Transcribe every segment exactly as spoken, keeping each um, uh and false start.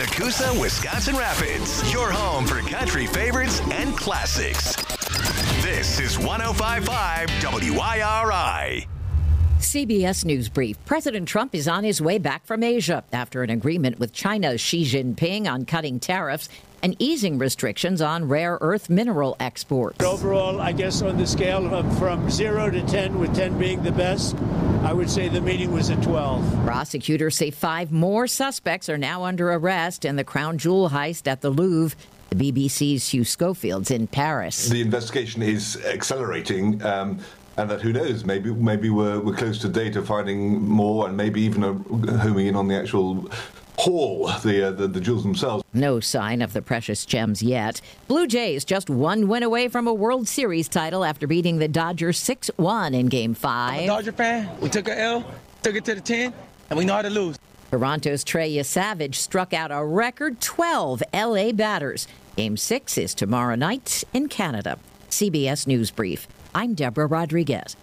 Nakusa, Wisconsin Rapids, your home for country favorites and classics. This is one oh five point five W I R I. C B S News Brief. President Trump is on his way back from Asia after an agreement with China's Xi Jinping on cutting tariffs and easing restrictions on rare earth mineral exports. Overall, I guess on the scale of from zero to ten, with ten being the best, I would say the meeting was a twelve. Prosecutors say five more suspects are now under arrest in the crown jewel heist at the Louvre. The B B C's Hugh Schofield's in Paris. The investigation is accelerating. Um, And that, who knows, maybe maybe we're, we're close to data finding more, and maybe even a, homing in on the actual haul, the, uh, the the jewels themselves. No sign of the precious gems yet. Blue Jays just one win away from a World Series title after beating the Dodgers six one in Game five. I'm a Dodger fan. We took an L, took it to the ten, and we know how to lose. Toronto's Trey Savage struck out a record twelve L A batters. Game six is tomorrow night in Canada. C B S News Brief. I'm Deborah Rodriguez.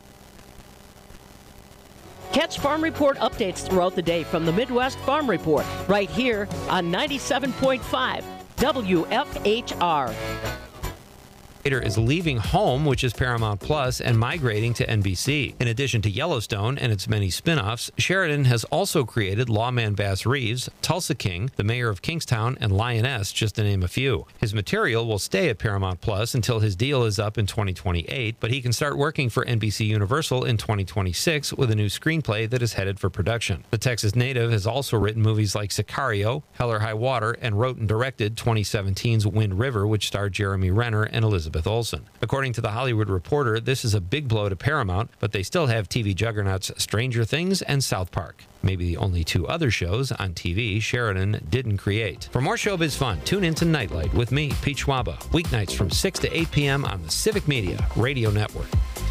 Catch Farm Report updates throughout the day from the Midwest Farm Report, right here on ninety-seven point five W F H R. Is leaving home, which is Paramount Plus, and migrating to N B C. In addition to Yellowstone and its many spin-offs, Sheridan has also created Lawman Bass Reeves, Tulsa King, The Mayor of Kingstown, and Lioness, just to name a few. His material will stay at Paramount Plus until his deal is up in twenty twenty-eight, but he can start working for N B C Universal in twenty twenty-six with a new screenplay that is headed for production. The Texas native has also written movies like Sicario, Hell or High Water, and wrote and directed twenty seventeen's Wind River, which starred Jeremy Renner and Elizabeth Olsen. According to The Hollywood Reporter, this is a big blow to Paramount, but they still have T V juggernauts Stranger Things and South Park. Maybe the only two other shows on T V Sheridan didn't create. For more showbiz fun, tune in to Nightlight with me, Pete Schwaba, weeknights from six to eight p.m. on the Civic Media Radio Network.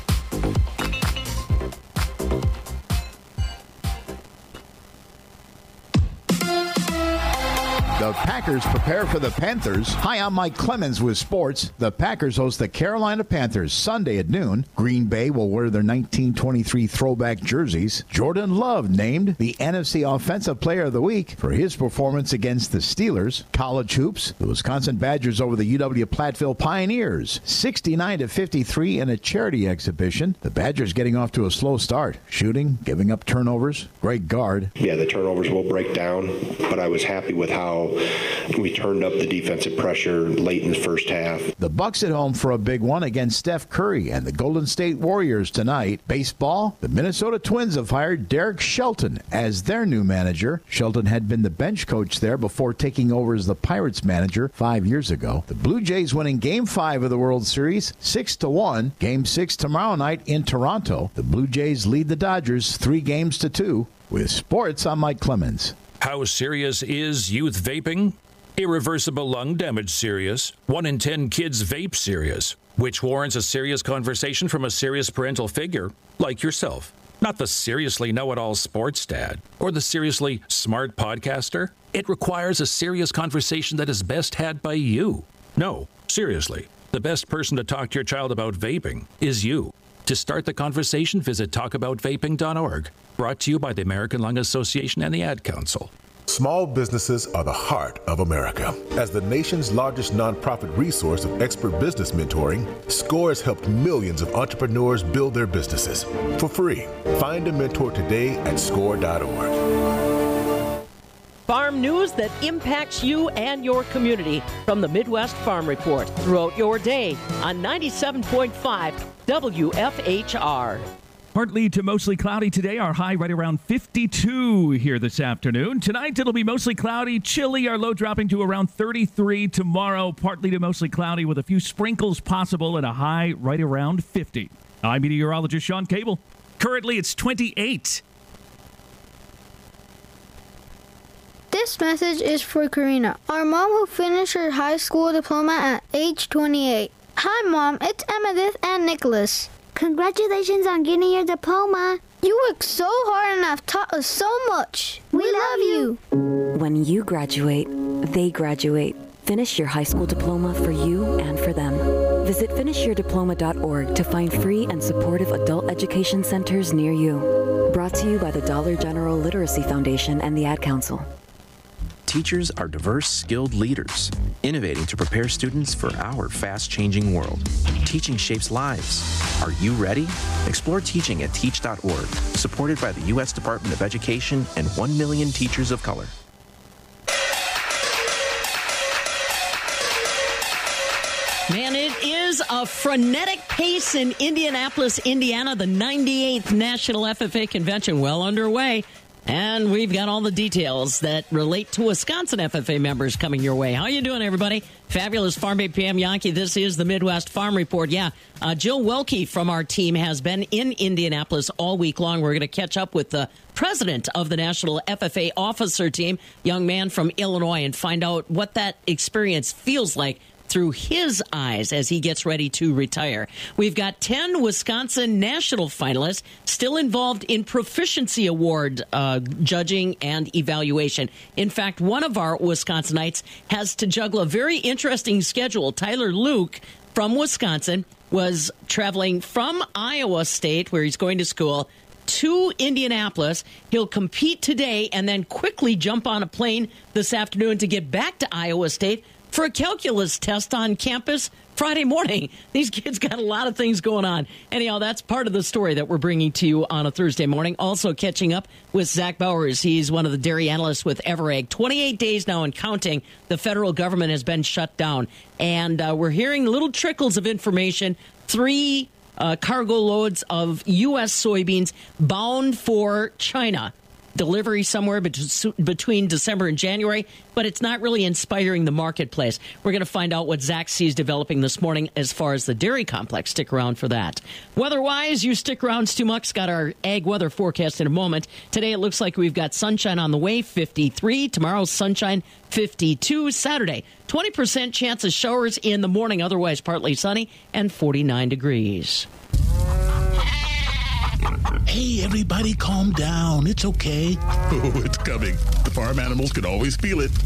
The Packers prepare for the Panthers. Hi, I'm Mike Clemens with sports. The Packers host the Carolina Panthers Sunday at noon. Green Bay will wear their nineteen twenty-three throwback jerseys. Jordan Love named the N F C Offensive Player of the Week for his performance against the Steelers. College hoops, the Wisconsin Badgers over the U W Platteville Pioneers, sixty-nine to fifty-three in a charity exhibition. The Badgers getting off to a slow start. Shooting, giving up turnovers. Great guard. Yeah, the turnovers will break down, but I was happy with how we turned up the defensive pressure late in the first half. The Bucks at home for a big one against Steph Curry and the Golden State Warriors tonight. Baseball, the Minnesota Twins have hired Derek Shelton as their new manager. Shelton had been the bench coach there before taking over as the Pirates manager five years ago. The Blue Jays winning Game five of the World Series six to one. Game six tomorrow night in Toronto. The Blue Jays lead the Dodgers three games to two. With sports, I'm Mike Clemens. How serious is youth vaping? Irreversible lung damage serious. One in ten kids vape serious, which warrants a serious conversation from a serious parental figure like yourself. Not the seriously know-it-all sports dad or the seriously smart podcaster. It requires a serious conversation that is best had by you. No, seriously, the best person to talk to your child about vaping is you. To start the conversation, visit talk about vaping dot org. Brought to you by the American Lung Association and the Ad Council. Small businesses are the heart of America. As the nation's largest nonprofit resource of expert business mentoring, SCORE has helped millions of entrepreneurs build their businesses for free. Find a mentor today at score dot org. Farm news that impacts you and your community from the Midwest Farm Report throughout your day on ninety-seven point five W F H R. Partly to mostly cloudy today. Our high right around fifty-two here this afternoon. Tonight it'll be mostly cloudy, chilly. Our low dropping to around thirty-three. Tomorrow, partly to mostly cloudy with a few sprinkles possible and a high right around fifty. I'm meteorologist Sean Cable. Currently it's twenty-eight. This message is for Karina, our mom who finished her high school diploma at age twenty-eight. Hi, Mom. It's Emmettith and Nicholas. Congratulations on getting your diploma. You worked so hard and have taught us so much. We, we love you. When you graduate, they graduate. Finish your high school diploma for you and for them. Visit finish your diploma dot org to find free and supportive adult education centers near you. Brought to you by the Dollar General Literacy Foundation and the Ad Council. teachers are diverse, skilled leaders, innovating to prepare students for our fast-changing world. Teaching shapes lives. Are you ready? Explore teaching at teach dot org, supported by the U S Department of Education and one million teachers of color. Man, it is a frenetic pace in Indianapolis, Indiana. The ninety-eighth National F F A Convention well underway. And we've got all the details that relate to Wisconsin F F A members coming your way. How you doing, everybody? Fabulous Farm Babe Pam Yankee. This is the Midwest Farm Report. Yeah, uh, Jill Welke from our team has been in Indianapolis all week long. We're going to catch up with the president of the National F F A Officer Team, young man from Illinois, and find out what that experience feels like through his eyes as he gets ready to retire. We've got ten Wisconsin national finalists still involved in proficiency award uh, judging and evaluation. In fact, one of our Wisconsinites has to juggle a very interesting schedule. Tyler Luke from Wisconsin was traveling from Iowa State, where he's going to school, to Indianapolis. He'll compete today and then quickly jump on a plane this afternoon to get back to Iowa State for a calculus test on campus Friday morning. These kids got a lot of things going on. Anyhow, that's part of the story that we're bringing to you on a Thursday morning. Also catching up with Zach Bowers. He's one of the dairy analysts with Everegg. twenty-eight days now and counting, the federal government has been shut down. And uh, we're hearing little trickles of information. Three uh, cargo loads of U S soybeans bound for China. Delivery somewhere between December and January, but it's not really inspiring the marketplace. We're going to find out what Zach sees developing this morning as far as the dairy complex. Stick around for that. Weather-wise, you stick around. Stu Muck's got our ag weather forecast in a moment. Today, it looks like we've got sunshine on the way, fifty-three. Tomorrow, sunshine, fifty-two. Saturday, twenty percent chance of showers in the morning, otherwise partly sunny, and forty-nine degrees. Hey, everybody, calm down. It's okay. Oh, it's coming. The farm animals can always feel it.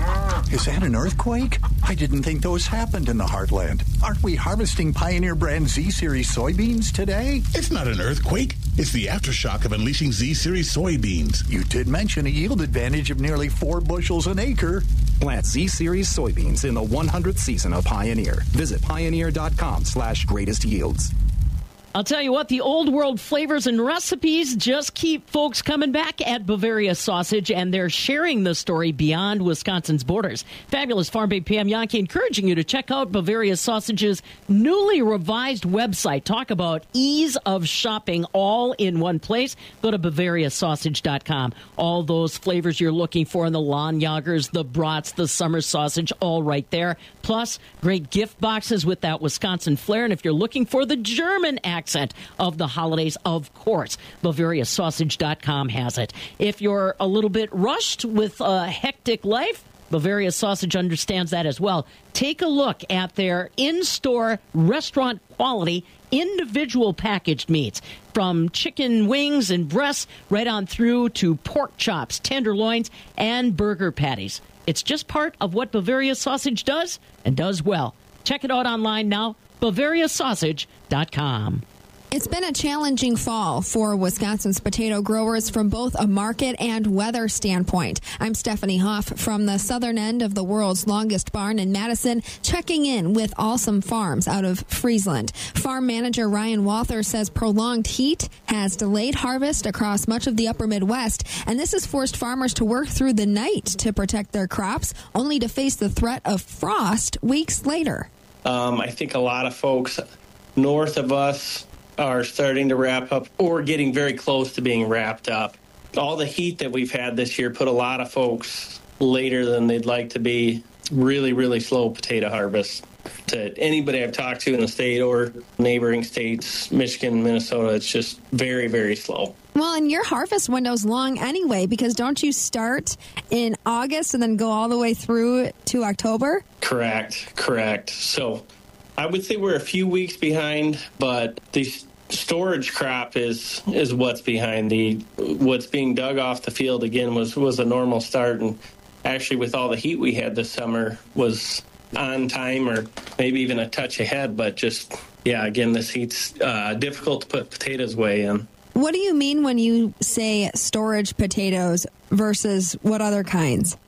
Is that an earthquake? I didn't think those happened in the heartland. Aren't we harvesting Pioneer brand Z-Series soybeans today? It's not an earthquake. It's the aftershock of unleashing Z-Series soybeans. You did mention a yield advantage of nearly four bushels an acre. Plant Z-Series soybeans in the one hundredth season of Pioneer. Visit pioneer.com slash greatest yields. I'll tell you what, the old world flavors and recipes just keep folks coming back at Bavaria Sausage, and they're sharing the story beyond Wisconsin's borders. Fabulous Farm Babe Pam Yankee encouraging you to check out Bavaria Sausage's newly revised website. Talk about ease of shopping all in one place. Go to Bavaria Sausage dot com. All those flavors you're looking for in the lawn yoggers, the brats, the summer sausage, all right there. Plus, great gift boxes with that Wisconsin flair. And if you're looking for the German accent, of the holidays, of course, Bavaria Sausage dot com has it. If you're a little bit rushed with a hectic life, Bavaria Sausage understands that as well. Take a look at their in-store restaurant quality individual packaged meats, from chicken wings and breasts right on through to pork chops, tenderloins, and burger patties. It's just part of what Bavaria Sausage does and does well. Check it out online now, Bavaria Sausage dot com. It's been a challenging fall for Wisconsin's potato growers from both a market and weather standpoint. I'm Stephanie Hoff from the southern end of the world's longest barn in Madison, checking in with Awesome Farms out of Friesland. Farm manager Ryan Walther says prolonged heat has delayed harvest across much of the upper Midwest, and this has forced farmers to work through the night to protect their crops, only to face the threat of frost weeks later. Um, I think a lot of folks north of us are starting to wrap up or getting very close to being wrapped up. All the heat that we've had this year put a lot of folks later than they'd like to be. Really, really slow potato harvest. To anybody I've talked to in the state or neighboring states, Michigan, Minnesota, it's just very, very slow. Well, and your harvest window's long anyway, because don't you start in August and then go all the way through to October? Correct, correct. So I would say we're a few weeks behind, but the storage crop is is what's behind. The what's being dug off the field again was was a normal start, and actually with all the heat we had this summer was on time or maybe even a touch ahead. But just yeah, again, this heat's uh, difficult to put potatoes away in. What do you mean when you say storage potatoes versus what other kinds?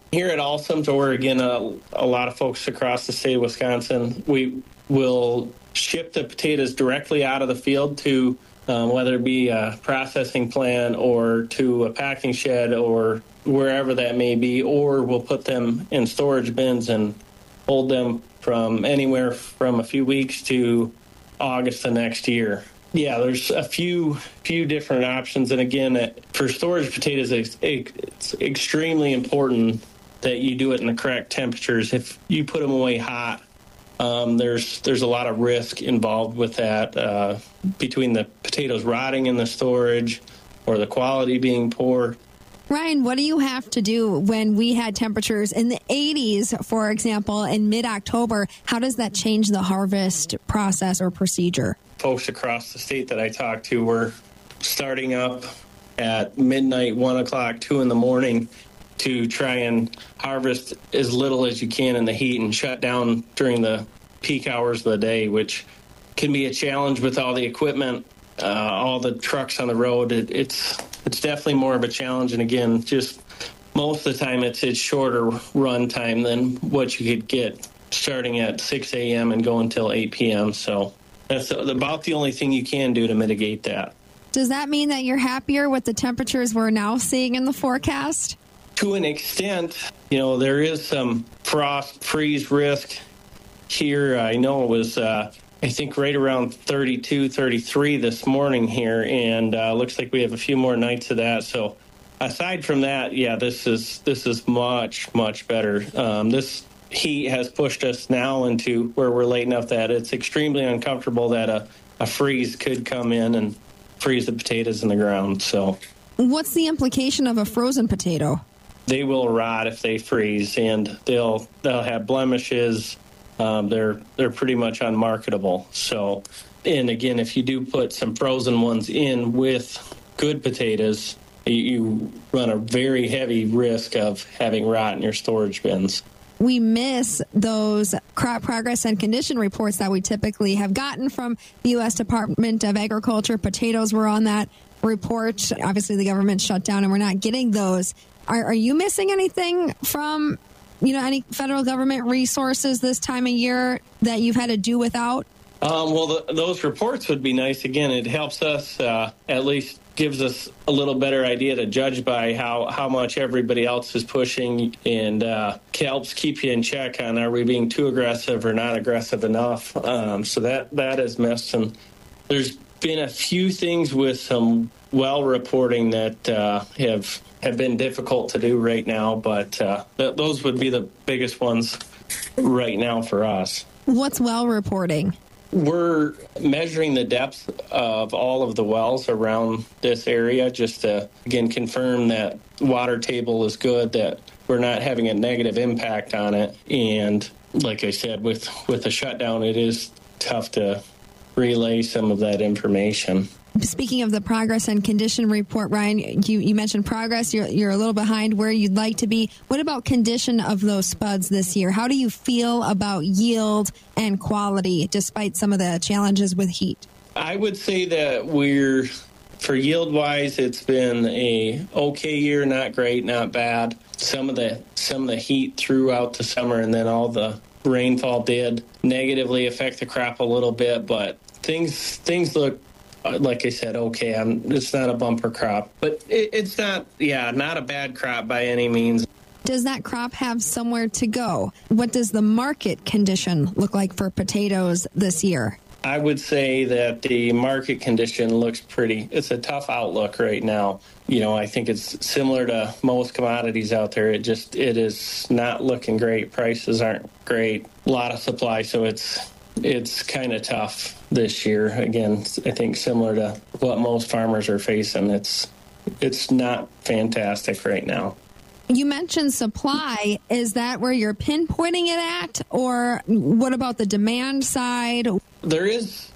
Here at Alsom's, or again, a, a lot of folks across the state of Wisconsin, we will ship the potatoes directly out of the field to um, whether it be a processing plant or to a packing shed or wherever that may be, or we'll put them in storage bins and hold them from anywhere from a few weeks to August the next year. Yeah, there's a few few different options. And again, for storage potatoes, it's, it's extremely important that you do it in the correct temperatures. If you put them away hot, um, there's there's a lot of risk involved with that, uh, between the potatoes rotting in the storage or the quality being poor. Ryan, what do you have to do when we had temperatures in the eighties, for example, in mid-October? How does that change the harvest process or procedure? Folks across the state that I talked to were starting up at midnight, one o'clock, two in the morning to try and harvest as little as you can in the heat and shut down during the peak hours of the day, which can be a challenge with all the equipment, uh, all the trucks on the road. It, it's it's definitely more of a challenge. And again, just most of the time it's it's shorter run time than what you could get starting at six a.m. and going until eight p.m. So that's about the only thing you can do to mitigate that. Does that mean that you're happier with the temperatures we're now seeing in the forecast? To an extent, you know, there is some frost freeze risk here. I know it was, uh, I think, right around thirty-two, thirty-three this morning here, and uh, looks like we have a few more nights of that. So aside from that, yeah, this is this is much, much better. Um, this heat has pushed us now into where we're late enough that it's extremely uncomfortable that a, a freeze could come in and freeze the potatoes in the ground. So what's the implication of a frozen potato? They will rot if they freeze, and they'll they'll have blemishes. Um, they're they're pretty much unmarketable. So, and again, if you do put some frozen ones in with good potatoes, you, you run a very heavy risk of having rot in your storage bins. We miss those crop progress and condition reports that we typically have gotten from the U S Department of Agriculture. Potatoes were on that report. Obviously, the government shut down, and we're not getting those. Are, are you missing anything from, you know, any federal government resources this time of year that you've had to do without? Um, well, the, those reports would be nice. Again, it helps us, uh, at least gives us a little better idea to judge by how, how much everybody else is pushing, and uh, helps keep you in check on, are we being too aggressive or not aggressive enough? Um, so that, that is missed. And there's been a few things with some well reporting that uh, have have been difficult to do right now, but uh, th- those would be the biggest ones right now for us. What's well reporting? We're measuring the depth of all of the wells around this area just to, again, confirm that water table is good, that we're not having a negative impact on it. And like I said, with, with the shutdown, it is tough to relay some of that information. Speaking of the progress and condition report, Ryan, you, you mentioned progress. You're, you're a little behind where you'd like to be. What about condition of those spuds this year? How do you feel about yield and quality despite some of the challenges with heat? I would say that we're, for yield-wise, it's been a okay year, not great, not bad. Some of the some of the heat throughout the summer and then all the rainfall did negatively affect the crop a little bit, but things things look, like I said, okay. I'm, it's not a bumper crop, but it, it's not, yeah, not a bad crop by any means. Does that crop have somewhere to go? What does the market condition look like for potatoes this year? I would say that the market condition looks pretty, it's a tough outlook right now. You know, I think it's similar to most commodities out there. It just, it is not looking great. Prices aren't great. A lot of supply, so it's, it's kind of tough this year. Again, I think similar to what most farmers are facing. It's it's not fantastic right now. You mentioned supply. Is that where you're pinpointing it at? Or what about the demand side? There is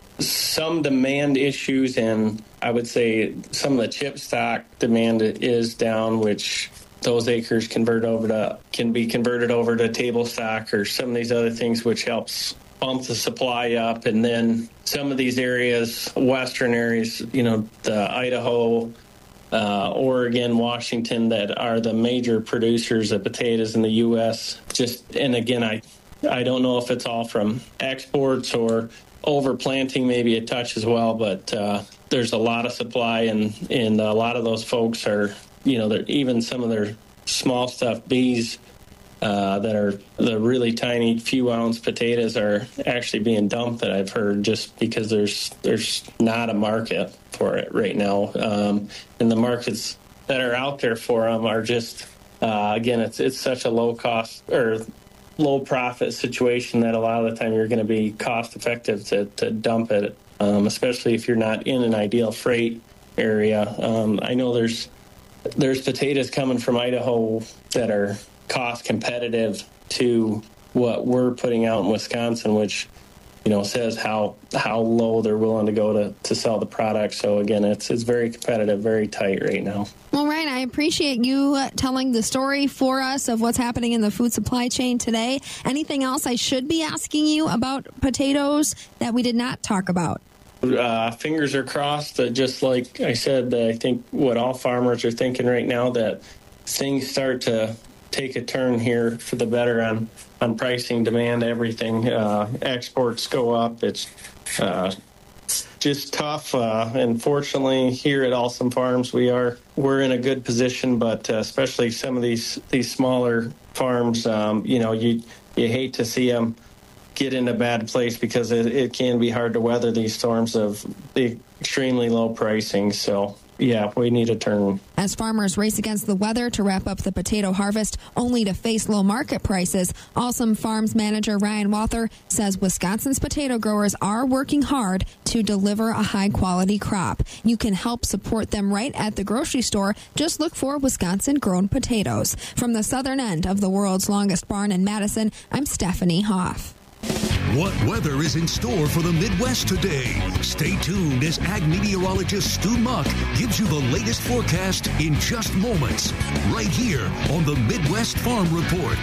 some demand issues, and I would say some of the chip stock demand is down, which those acres convert over to can be converted over to table stock or some of these other things, which helps bump the supply up. And then some of these areas, western areas, you know, the Idaho, uh, Oregon, Washington, that are the major producers of potatoes in the U S. Just, and again, I, I don't know if it's all from exports or overplanting, maybe a touch as well, but uh, there's a lot of supply, and, and a lot of those folks are, you know, they're, even some of their small stuff bees uh, that are the really tiny few ounce potatoes are actually being dumped, that I've heard, just because there's there's not a market for it right now. Um, and the markets that are out there for them are just, uh, again, it's it's such a low cost or low profit situation that a lot of the time you're going to be cost effective to, to dump it, um, especially if you're not in an ideal freight area. Um, I know there's there's potatoes coming from Idaho that are cost competitive to what we're putting out in Wisconsin, which, you know, says how how low they're willing to go to, to sell the product. So again, it's it's very competitive, very tight right now. Well, Ryan, I appreciate you uh, telling the story for us of what's happening in the food supply chain today. Anything else I should be asking you about potatoes that we did not talk about? Uh, fingers are crossed that, just like I said, that I think what all farmers are thinking right now, that things start to take a turn here for the better on, on pricing, demand, everything. Uh, exports go up. It's uh, just tough. Uh, and fortunately, here at Awesome Farms, we are we're in a good position. But uh, especially some of these these smaller farms, um, you know, you you hate to see them get in a bad place, because it, it can be hard to weather these storms of the extremely low pricing. So, yeah, we need a turn. As farmers race against the weather to wrap up the potato harvest, only to face low market prices, Awesome Farms manager Ryan Walther says Wisconsin's potato growers are working hard to deliver a high-quality crop. You can help support them right at the grocery store. Just look for Wisconsin-grown potatoes. From the southern end of the world's longest barn in Madison, I'm Stephanie Hoff. What weather is in store for the Midwest today? Stay tuned as ag meteorologist Stu Muck gives you the latest forecast in just moments, right here on the Midwest Farm Report.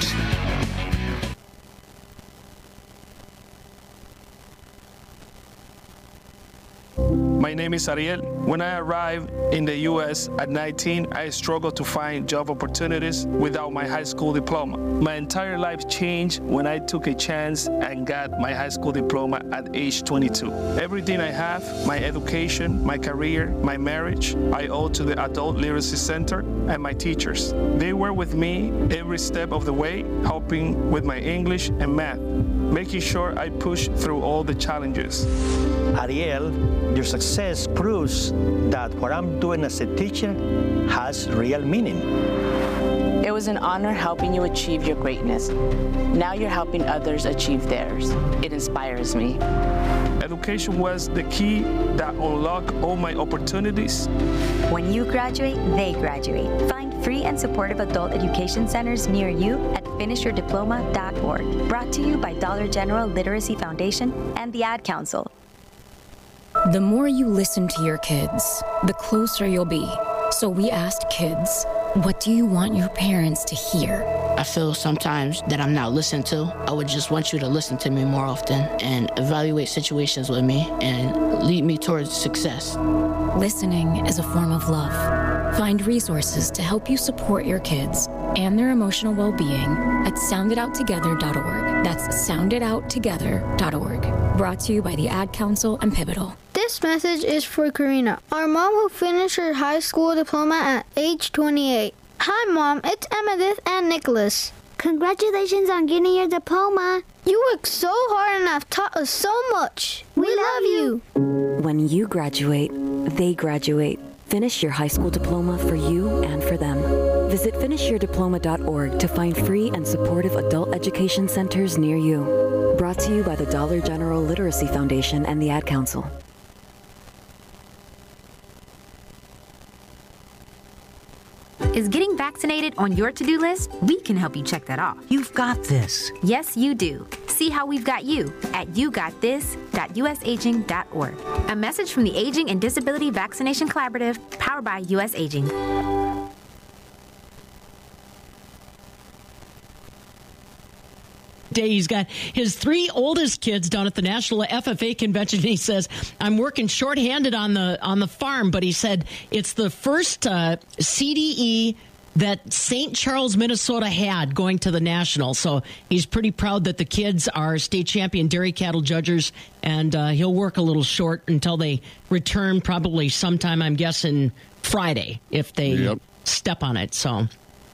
My name is Ariel. When I arrived in the U S at nineteen, I struggled to find job opportunities without my high school diploma. My entire life changed when I took a chance and got my high school diploma at age twenty-two. Everything I have, my education, my career, my marriage, I owe to the Adult Literacy Center and my teachers. They were with me every step of the way, helping with my English and math, making sure I push through all the challenges. Ariel, your success proves that what I'm doing as a teacher has real meaning. It was an honor helping you achieve your greatness. Now you're helping others achieve theirs. It inspires me. Education was the key that unlocked all my opportunities. When you graduate, they graduate. Find free and supportive adult education centers near you at finish your diploma dot org. Brought to you by Dollar General Literacy Foundation and the Ad Council. The more you listen to your kids, the closer you'll be. So we asked kids, what do you want your parents to hear? I feel sometimes that I'm not listened to. I would just want you to listen to me more often and evaluate situations with me and lead me towards success. Listening is a form of love. Find resources to help you support your kids and their emotional well-being at sound it out together dot org. That's sound it out together dot org. Brought to you by the Ad Council and Pivotal. This message is for Karina, our mom who finished her high school diploma at age twenty-eight. Hi, Mom. It's Emmeline and Nicholas. Congratulations on getting your diploma. You worked so hard and have taught us so much. We, we love you. When you graduate, they graduate. Finish your high school diploma for you and for them. Visit finish your diploma dot org to find free and supportive adult education centers near you. Brought to you by the Dollar General Literacy Foundation and the Ad Council. Is getting vaccinated on your to-do list? We can help you check that off. You've got this. Yes, you do. See how we've got you at you got this dot u s aging dot org. A message from the Aging and Disability Vaccination Collaborative, powered by U S Aging. day. He's got his three oldest kids down at the National F F A convention. He says, I'm working shorthanded on the on the farm, but he said it's the first uh, C D E that Saint Charles, Minnesota had going to the National. So he's pretty proud that the kids are state champion dairy cattle judges, and uh, he'll work a little short until they return, probably sometime, I'm guessing, Friday, if they yep. step on it. So...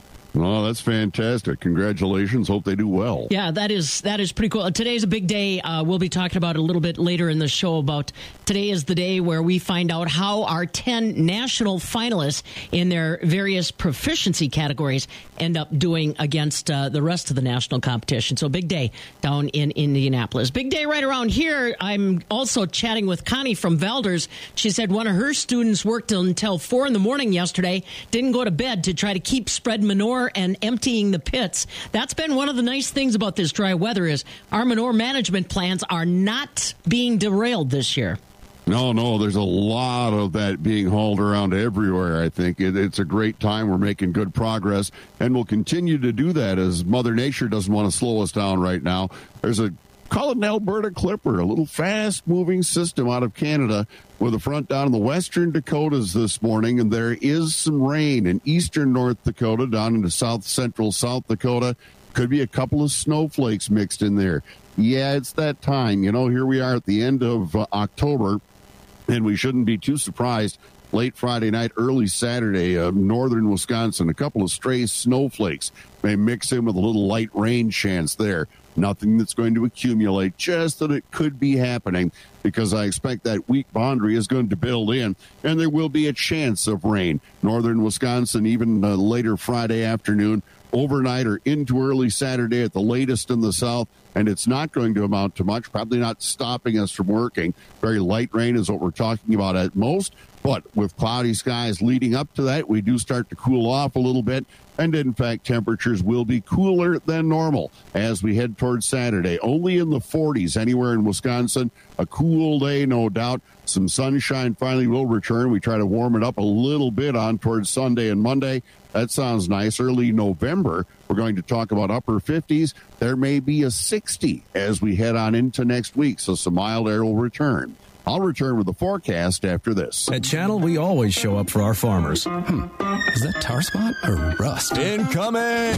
Oh, that's fantastic. Congratulations. Hope they do well. Yeah, that is that is pretty cool. Today's a big day. Uh, we'll be talking about it a little bit later in the show. About today is the day where we find out how our ten national finalists in their various proficiency categories end up doing against uh, the rest of the national competition. So big day down in Indianapolis. Big day right around here. I'm also chatting with Connie from Valders. She said one of her students worked until four in the morning yesterday, didn't go to bed to try to keep spread manure and emptying the pits. That's been one of the nice things about this dry weather is our manure management plans are not being derailed this year. No, no, there's a lot of that being hauled around everywhere, I think. It, it's a great time. We're making good progress, and we'll continue to do that as Mother Nature doesn't want to slow us down right now. There's a Call it an Alberta Clipper, a little fast-moving system out of Canada with a front down in the western Dakotas this morning, and there is some rain in eastern North Dakota, down into south-central South Dakota. Could be a couple of snowflakes mixed in there. Yeah, it's that time. You know, here we are at the end of uh, October, and we shouldn't be too surprised. Late Friday night, early Saturday, uh, northern Wisconsin, a couple of stray snowflakes may mix in with a little light rain chance there. Nothing that's going to accumulate, just that it could be happening because I expect that weak boundary is going to build in, and there will be a chance of rain. Northern Wisconsin, even uh, later Friday afternoon, overnight or into early Saturday at the latest in the south, and it's not going to amount to much, probably not stopping us from working. Very light rain is what we're talking about at most, but with cloudy skies leading up to that, we do start to cool off a little bit, and in fact, temperatures will be cooler than normal as we head towards Saturday. Only in the forties anywhere in Wisconsin. A cool day, no doubt. Some sunshine finally will return. We try to warm it up a little bit on towards Sunday and Monday. That sounds nice. Early November, we're going to talk about upper fifties. There may be a sixty as we head on into next week, so some mild air will return. I'll return with the forecast after this. At Channel, we always show up for our farmers. Hmm. Is that tar spot or rust? Incoming!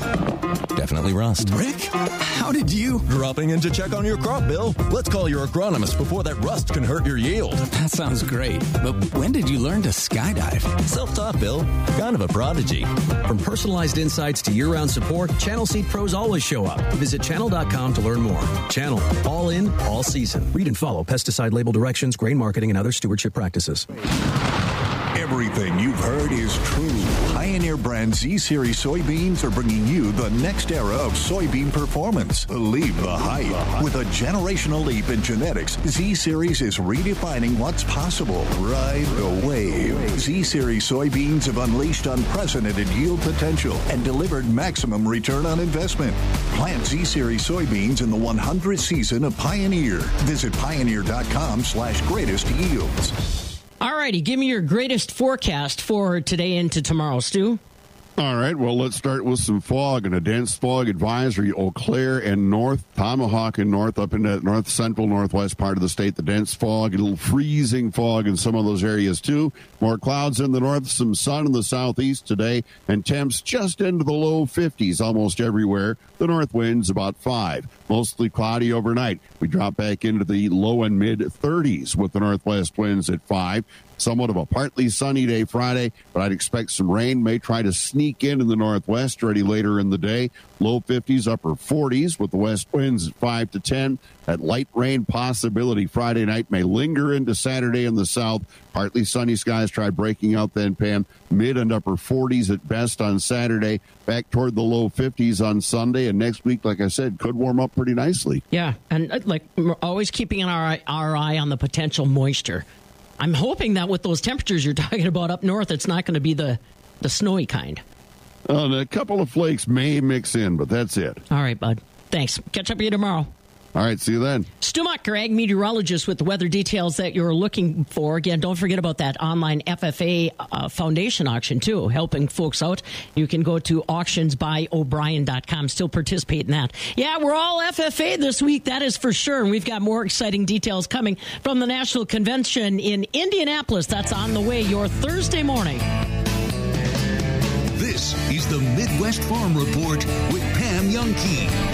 Definitely rust. Rick, how did you? Dropping in to check on your crop, Bill. Let's call your agronomist before that rust can hurt your yield. That sounds great. But when did you learn to skydive? Self-taught, Bill. Kind of a prodigy. From personalized insights to year-round support, Channel Seed pros always show up. Visit channel dot com to learn more. Channel. All in, all season. Read and follow pesticide label directions, grain marketing, and other stewardship practices. Everything you've heard is true. Pioneer brand Z-Series soybeans are bringing you the next era of soybean performance. Believe the hype. With a generational leap in genetics, Z-Series is redefining what's possible. Ride the wave. Z-Series soybeans have unleashed unprecedented yield potential and delivered maximum return on investment. Plant Z-Series soybeans in the one hundredth season of Pioneer. Visit pioneer dot com slash greatest yields. All righty, give me your greatest forecast for today into tomorrow, Stu. All right, well, let's start with some fog and a dense fog advisory. Eau Claire and North, Tomahawk and North, up in the north central, northwest part of the state. The dense fog, a little freezing fog in some of those areas, too. More clouds in the north, some sun in the southeast today, and temps just into the low fifties almost everywhere. The north wind's about five. Mostly cloudy overnight. We drop back into the low and mid thirties with the northwest winds at five. Somewhat of a partly sunny day Friday, but I'd expect some rain may try to sneak in in the northwest already later in the day. Low fifties, upper forties with the west winds at five to ten. That light rain possibility Friday night may linger into Saturday in the south. Partly sunny skies try breaking out then, Pam. Mid and upper forties at best on Saturday. Back toward the low fifties on Sunday. And next week, like I said, could warm up pretty nicely. Yeah, and uh, like we're always keeping our, our eye on the potential moisture. I'm hoping that with those temperatures you're talking about up north, it's not going to be the, the snowy kind. Uh, a couple of flakes may mix in, but that's it. All right, bud. Thanks. Catch up with you tomorrow. All right, see you then. Stu Muck, your ag meteorologist, with the weather details that you're looking for. Again, don't forget about that online F F A uh, Foundation auction, too, helping folks out. You can go to auctions by o'brien dot com. Still participate in that. Yeah, we're all F F A this week, that is for sure. And we've got more exciting details coming from the National Convention in Indianapolis. That's on the way your Thursday morning. This is the Midwest Farm Report with Pam Youngkey.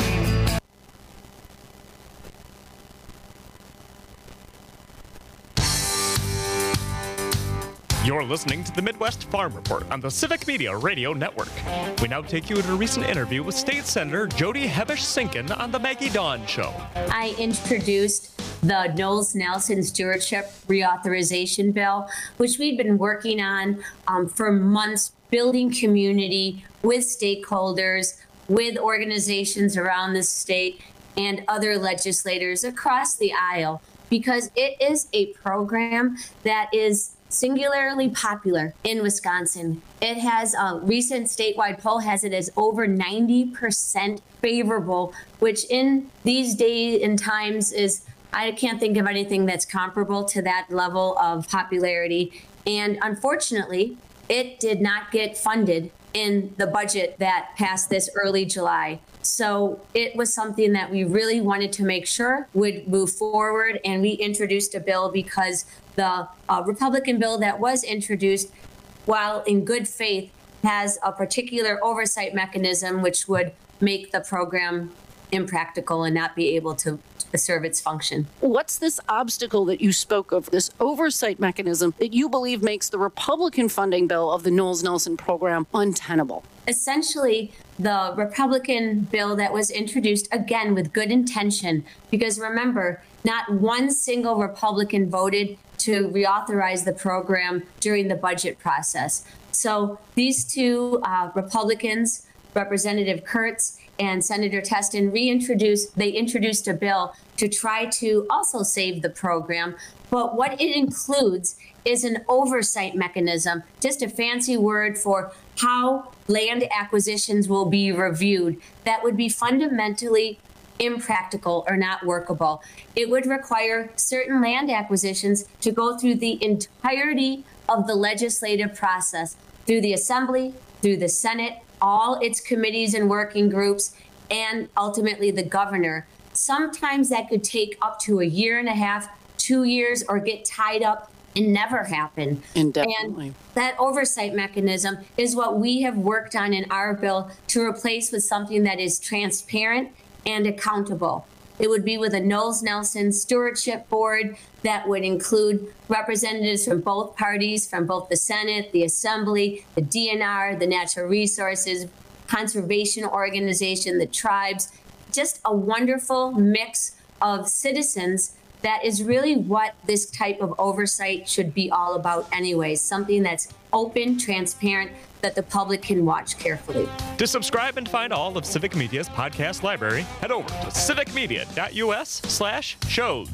You're listening to the Midwest Farm Report on the Civic Media Radio Network. We now take you to a recent interview with State Senator Jody Hebesh-Sinken on the Maggie Dawn Show. I introduced the Knowles-Nelson Stewardship Reauthorization Bill, which we've been working on um, for months, building community with stakeholders, with organizations around the state, and other legislators across the aisle, because it is a program that is singularly popular in Wisconsin. It has a recent statewide poll has it as over ninety percent favorable, which in these days and times is, I can't think of anything that's comparable to that level of popularity. And unfortunately, it did not get funded in the budget that passed this early July. So it was something that we really wanted to make sure would move forward. And we introduced a bill because the uh, Republican bill that was introduced, while in good faith, has a particular oversight mechanism which would make the program impractical and not be able to serve its function. What's this obstacle that you spoke of, this oversight mechanism that you believe makes the Republican funding bill of the Knowles-Nelson program untenable? Essentially, the Republican bill that was introduced, again, with good intention, because remember, not one single Republican voted to reauthorize the program during the budget process. So these two uh, Republicans, Representative Kurtz and Senator Testin, reintroduced, they introduced a bill to try to also save the program. But what it includes is an oversight mechanism, just a fancy word for how land acquisitions will be reviewed that would be fundamentally impractical or not workable. It would require certain land acquisitions to go through the entirety of the legislative process, through the Assembly, through the Senate, all its committees and working groups, and ultimately the governor. Sometimes that could take up to a year and a half, two years, or get tied up and never happen. Indefinitely. And that oversight mechanism is what we have worked on in our bill to replace with something that is transparent and accountable. It would be with a Knowles-Nelson Stewardship Board that would include representatives from both parties, from both the Senate, the Assembly, the D N R, the Natural Resources, conservation organization, the tribes, just a wonderful mix of citizens. That is really what this type of oversight should be all about anyways, something that's open, transparent, that the public can watch carefully. To subscribe and find all of Civic Media's podcast library, head over to civicmedia.us slash shows.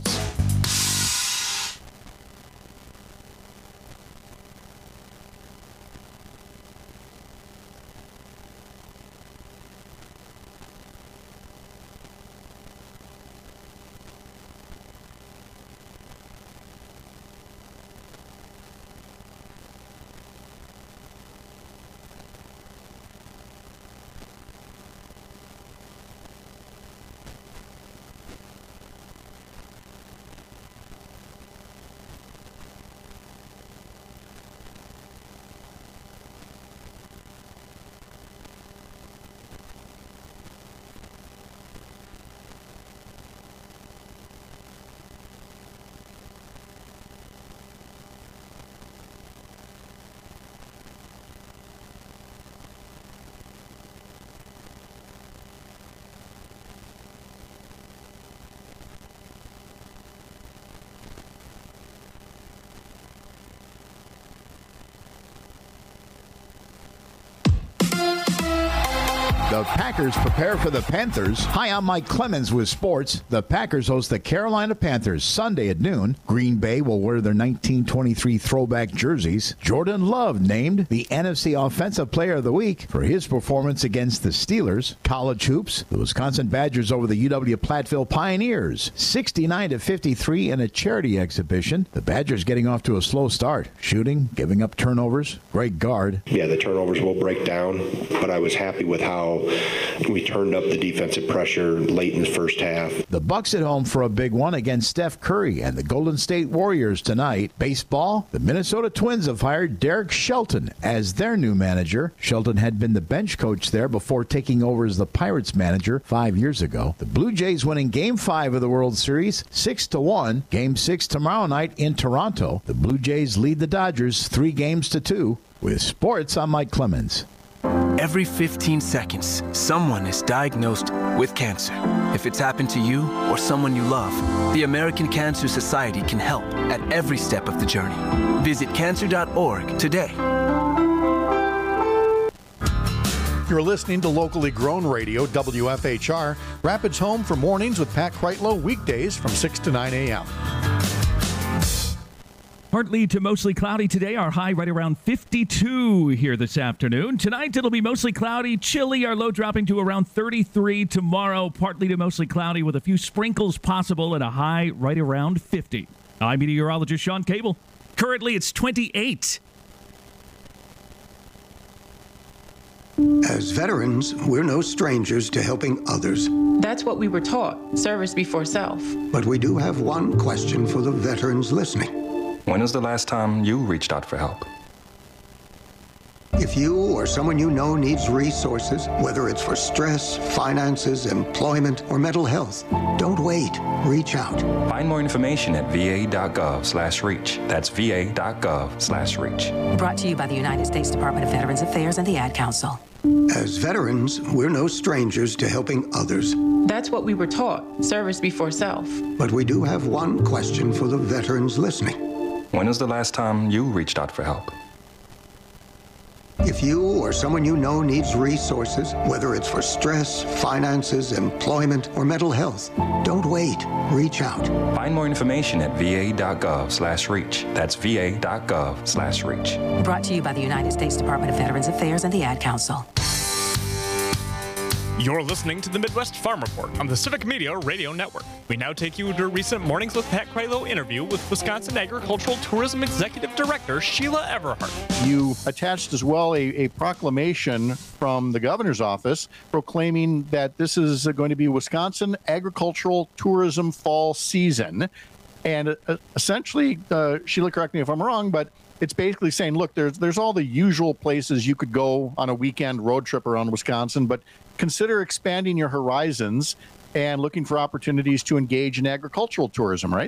The Packers prepare for the Panthers. Hi, I'm Mike Clemens with sports. The Packers host the Carolina Panthers Sunday at noon. Green Bay will wear their nineteen twenty-three throwback jerseys. Jordan Love named the N F C Offensive Player of the Week for his performance against the Steelers. College hoops, the Wisconsin Badgers over the U W Platteville Pioneers, sixty-nine to fifty-three in a charity exhibition. The Badgers getting off to a slow start. Shooting, giving up turnovers. Great guard. Yeah, the turnovers will break down, but I was happy with how we turned up the defensive pressure late in the first half. The Bucks at home for a big one against Steph Curry and the Golden State Warriors tonight. Baseball, the Minnesota Twins have hired Derek Shelton as their new manager. Shelton had been the bench coach there before taking over as the Pirates manager five years ago. The Blue Jays winning Game five of the World Series, six to one. Game six tomorrow night in Toronto. The Blue Jays lead the Dodgers three games to two. With sports, I'm Mike Clemens. Every fifteen seconds, someone is diagnosed with cancer. If it's happened to you or someone you love, the American Cancer Society can help at every step of the journey. Visit cancer dot org today. You're listening to locally grown radio, W F H R, Rapids Home for mornings with Pat Kreitlow, weekdays from six to nine a.m. Partly to mostly cloudy today. Our high right around fifty-two here this afternoon. Tonight it'll be mostly cloudy, chilly. Our low dropping to around thirty-three. Tomorrow, partly to mostly cloudy with a few sprinkles possible and a high right around fifty. I'm meteorologist Sean Cable. Currently it's twenty-eight. As veterans, we're no strangers to helping others. That's what we were taught, service before self. But we do have one question for the veterans listening. When was the last time you reached out for help? If you or someone you know needs resources, whether it's for stress, finances, employment, or mental health, don't wait. Reach out. Find more information at v a dot gov slash reach. That's v a dot gov slash reach. Brought to you by the United States Department of Veterans Affairs and the Ad Council. As veterans, we're no strangers to helping others. That's what we were taught, service before self. But we do have one question for the veterans listening. When was the last time you reached out for help? If you or someone you know needs resources, whether it's for stress, finances, employment, or mental health, don't wait. Reach out. Find more information at v a dot gov slash reach. That's v a dot gov slash reach. Brought to you by the United States Department of Veterans Affairs and the Ad Council. You're listening to the Midwest Farm Report on the Civic Media Radio Network. We now take you to a recent Mornings with Pat Kreitlow interview with Wisconsin Agricultural Tourism Executive Director Sheila Everhart. You attached as well a, a proclamation from the governor's office proclaiming that this is going to be Wisconsin Agricultural Tourism Fall Season. And uh, essentially, uh, Sheila, correct me if I'm wrong, but it's basically saying, look, there's there's all the usual places you could go on a weekend road trip around Wisconsin, but consider expanding your horizons and looking for opportunities to engage in agricultural tourism, right?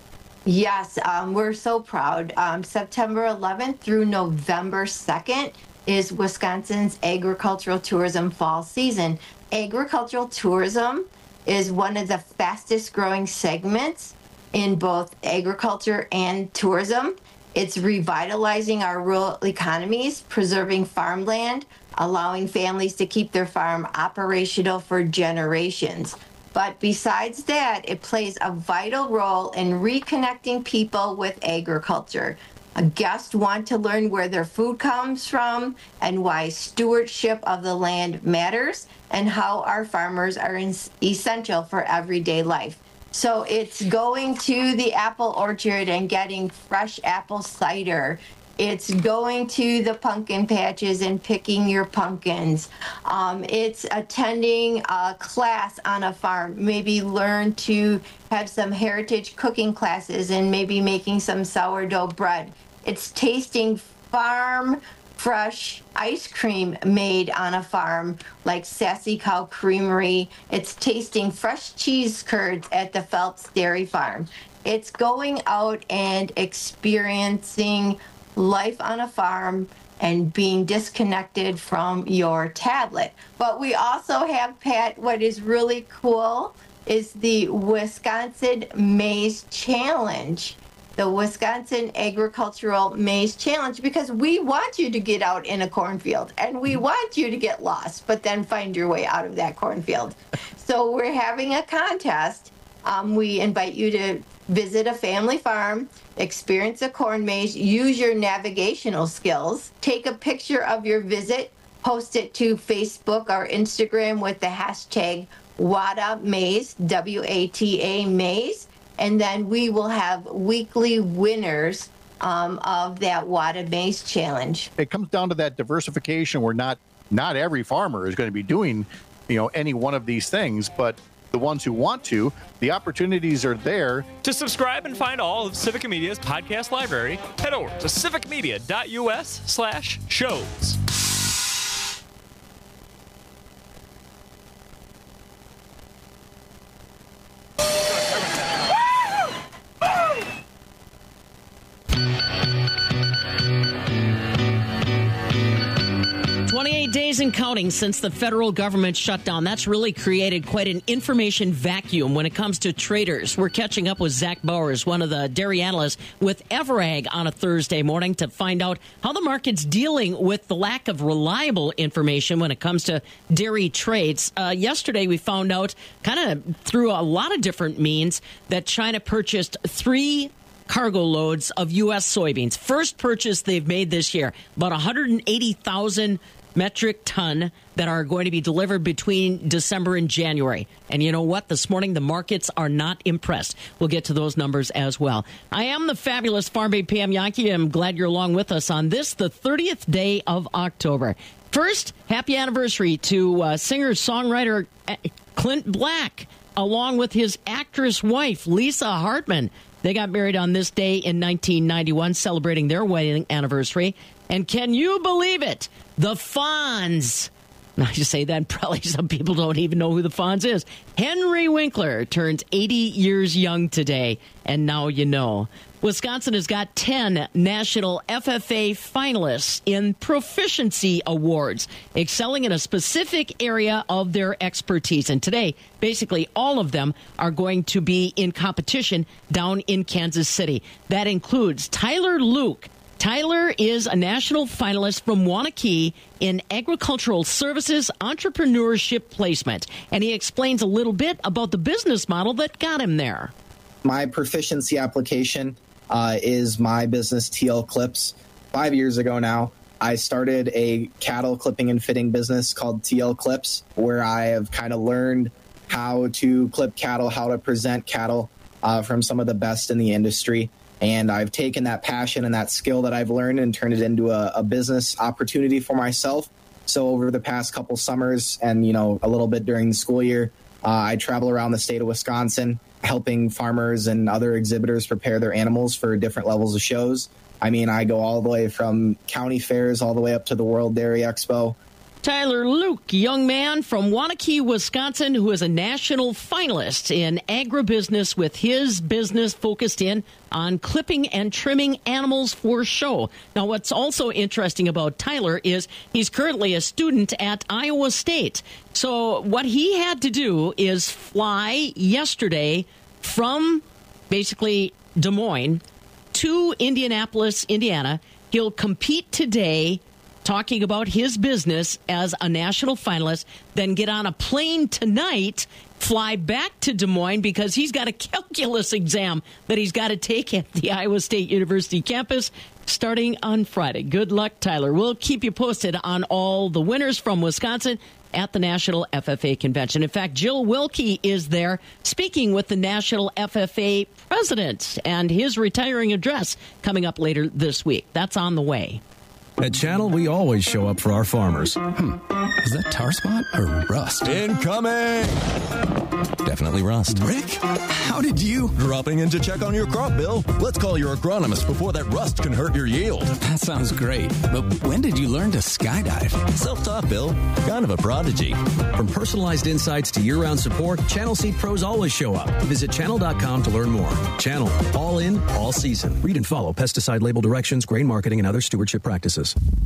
Yes, um, we're so proud. Um, September eleventh through November second is Wisconsin's agricultural tourism fall season. Agricultural tourism is one of the fastest growing segments in both agriculture and tourism. It's revitalizing our rural economies, preserving farmland, allowing families to keep their farm operational for generations. But besides that, it plays a vital role in reconnecting people with agriculture. Guests want to learn where their food comes from and why stewardship of the land matters and how our farmers are essential for everyday life. So it's going to the apple orchard and getting fresh apple cider. It's going to the pumpkin patches and picking your pumpkins. Um, it's attending a class on a farm, maybe learn to have some heritage cooking classes and maybe making some sourdough bread. It's tasting farm fresh ice cream made on a farm like Sassy Cow Creamery. It's tasting fresh cheese curds at the Phelps Dairy Farm. It's going out and experiencing life on a farm and being disconnected from your tablet. But we also have, Pat, what is really cool is the Wisconsin Maize Challenge. the Wisconsin Agricultural Maize Challenge, because we want you to get out in a cornfield and we want you to get lost, but then find your way out of that cornfield. So we're having a contest. Um, we invite you to visit a family farm, experience a corn maze, use your navigational skills, take a picture of your visit, post it to Facebook or Instagram with the hashtag WATA Maze, W A T A Maze, and then we will have weekly winners um, of that WATA Maze Challenge. It comes down to that diversification where not not every farmer is going to be doing, you know, any one of these things, but the ones who want to, the opportunities are there. To subscribe and find all of Civic Media's podcast library, head over to civicmedia.us slash shows. twenty-eight days and counting since the federal government shutdown. That's really created quite an information vacuum when it comes to traders. We're catching up with Zach Bowers, one of the dairy analysts with Everag, on a Thursday morning to find out how the market's dealing with the lack of reliable information when it comes to dairy trades. Uh, yesterday, we found out, kind of through a lot of different means, that China purchased three cargo loads of U S soybeans. First purchase they've made this year, about one hundred eighty thousand metric ton that are going to be delivered between December and January. And you know what? This morning, the markets are not impressed. We'll get to those numbers as well. I am the fabulous Farm Babe Pam Yankee. I'm glad you're along with us on this, the thirtieth day of October. First, happy anniversary to uh, singer-songwriter Clint Black, along with his actress wife, Lisa Hartman. They got married on this day in nineteen ninety-one, celebrating their wedding anniversary. And can you believe it? The Fonz. Now, you say that, probably some people don't even know who the Fonz is. Henry Winkler turns eighty years young today, and now you know. Wisconsin has got ten national F F A finalists in proficiency awards, excelling in a specific area of their expertise. And today, basically all of them are going to be in competition down in Kansas City. That includes Tyler Luke. Tyler is a national finalist from Waunakee in agricultural services entrepreneurship placement, and he explains a little bit about the business model that got him there. My proficiency application uh, is my business, T L Clips. Five years ago now, I started a cattle clipping and fitting business called T L Clips, where I have kind of learned how to clip cattle, how to present cattle uh, from some of the best in the industry. And I've taken that passion and that skill that I've learned and turned it into a, a business opportunity for myself. So over the past couple summers and, you know, a little bit during the school year, uh, I travel around the state of Wisconsin, helping farmers and other exhibitors prepare their animals for different levels of shows. I mean, I go all the way from county fairs all the way up to the World Dairy Expo. Tyler Luke, young man from Waunakee, Wisconsin, who is a national finalist in agribusiness with his business focused in on clipping and trimming animals for show. Now, what's also interesting about Tyler is he's currently a student at Iowa State. So what he had to do is fly yesterday from basically Des Moines to Indianapolis, Indiana. He'll compete today, talking about his business as a national finalist, then get on a plane tonight, fly back to Des Moines because he's got a calculus exam that he's got to take at the Iowa State University campus starting on Friday. Good luck, Tyler. We'll keep you posted on all the winners from Wisconsin at the National F F A Convention. In fact, Jill Wilkie is there speaking with the National F F A president and his retiring address coming up later this week. That's on the way. At Channel, we always show up for our farmers. Hmm. Is that tar spot or rust? Incoming! Definitely rust. Rick, how did you? Dropping in to check on your crop, Bill. Let's call your agronomist before that rust can hurt your yield. That sounds great. But when did you learn to skydive? Self-taught, Bill. Kind of a prodigy. From personalized insights to year-round support, Channel Seed pros always show up. Visit channel dot com to learn more. Channel. All in, all season. Read and follow pesticide label directions, grain marketing, and other stewardship practices.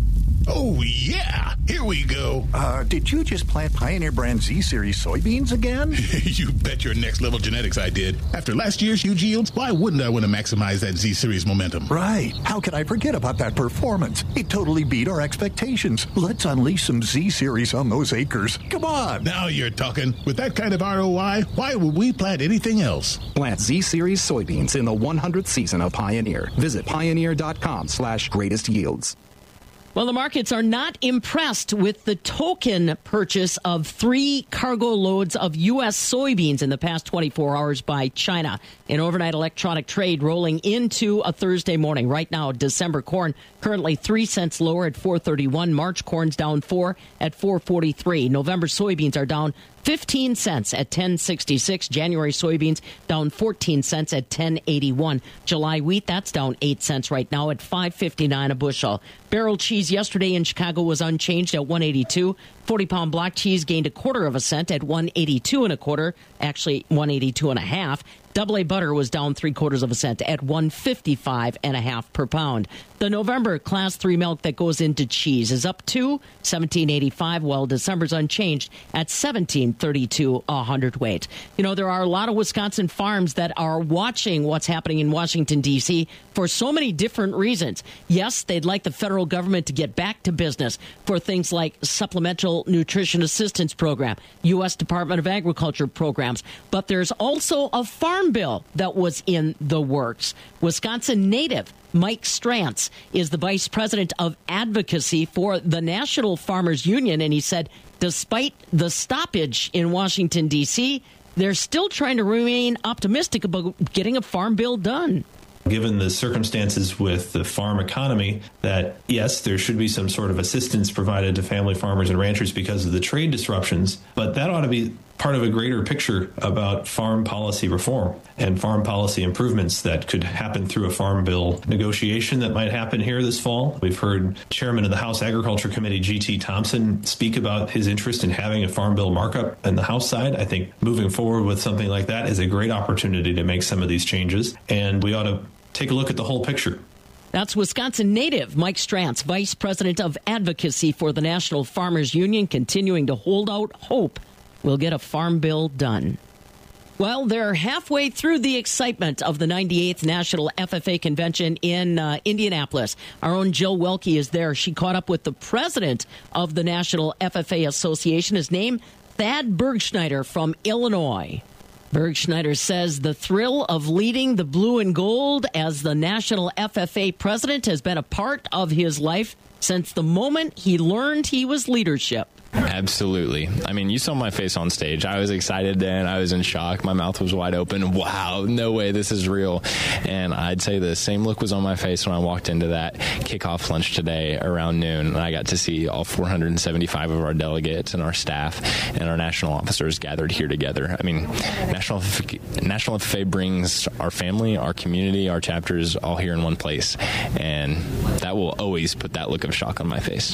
Oh, yeah. Here we go. Uh, did you just plant Pioneer brand Z-Series soybeans again? You bet your next level genetics I did. After last year's huge yields, why wouldn't I want to maximize that Z-Series momentum? Right. How could I forget about that performance? It totally beat our expectations. Let's unleash some Z-Series on those acres. Come on. Now you're talking. With that kind of R O I, why would we plant anything else? Plant Z-Series soybeans in the one hundredth season of Pioneer. Visit pioneer.com slash greatest yields. Well, the markets are not impressed with the token purchase of three cargo loads of U S soybeans in the past twenty-four hours by China. An overnight electronic trade rolling into a Thursday morning. Right now, December corn currently three cents lower at four thirty-one. March corn's down four at four forty-three. November soybeans are down fifteen cents at ten sixty-six. January soybeans down fourteen cents at ten eighty-one. July wheat, that's down eight cents right now at five fifty-nine a bushel. Barrel cheese yesterday in Chicago was unchanged at one eighty-two. forty-pound block cheese gained a quarter of a cent at one eighty-two and a quarter, actually one eighty-two and a half. Double A butter was down three quarters of a cent at one fifty-five and a half per pound. The November class three milk that goes into cheese is up to seventeen eighty-five, while December's unchanged at seventeen thirty-two a hundredweight. You know, there are a lot of Wisconsin farms that are watching what's happening in Washington, D C for so many different reasons. Yes, they'd like the federal government to get back to business for things like Supplemental Nutrition Assistance Program, U S Department of Agriculture programs, but there's also a farm bill that was in the works. Wisconsin native Mike Strantz is the vice president of advocacy for the National Farmers Union, and he said despite the stoppage in Washington, D C, they're still trying to remain optimistic about getting a farm bill done. Given the circumstances with the farm economy, that yes, there should be some sort of assistance provided to family farmers and ranchers because of the trade disruptions, but that ought to be part of a greater picture about farm policy reform and farm policy improvements that could happen through a farm bill negotiation that might happen here this fall. We've heard Chairman of the House Agriculture Committee, G T Thompson, speak about his interest in having a farm bill markup in the House side. I think moving forward with something like that is a great opportunity to make some of these changes, and we ought to take a look at the whole picture. That's Wisconsin native Mike Strantz, vice president of advocacy for the National Farmers Union, continuing to hold out hope we'll get a farm bill done. Well, they're halfway through the excitement of the ninety-eighth National F F A Convention in uh, Indianapolis. Our own Jill Welke is there. She caught up with the president of the National F F A Association. His name, Thad Bergschneider from Illinois. Bergschneider says the thrill of leading the blue and gold as the National F F A president has been a part of his life since the moment he learned he was leadership. Absolutely. I mean, you saw my face on stage. I was excited then. I was in shock. My mouth was wide open. Wow, no way, this is real. And I'd say the same look was on my face when I walked into that kickoff lunch today around noon. And I got to see all four hundred seventy-five of our delegates and our staff and our national officers gathered here together. I mean, National National F F A brings our family, our community, our chapters all here in one place. And that will always put that look of shock on my face.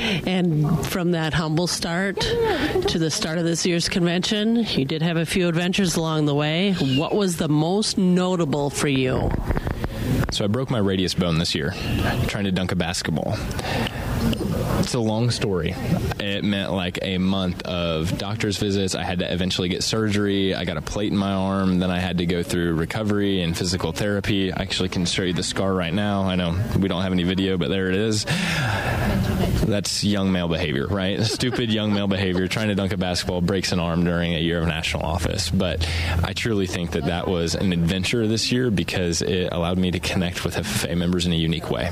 And from that humble start to the start of this year's convention, you did have a few adventures along the way. What was the most notable for you? So I broke my radius bone this year trying to dunk a basketball. It's a long story. It meant like a month of doctor's visits. I had to eventually get surgery. I got a plate in my arm. Then I had to go through recovery and physical therapy. I actually can show you the scar right now. I know we don't have any video, but there it is. That's young male behavior, right? Stupid young male behavior, trying to dunk a basketball, breaks an arm during a year of national office. But I truly think that that was an adventure this year because it allowed me to connect with F F A members in a unique way.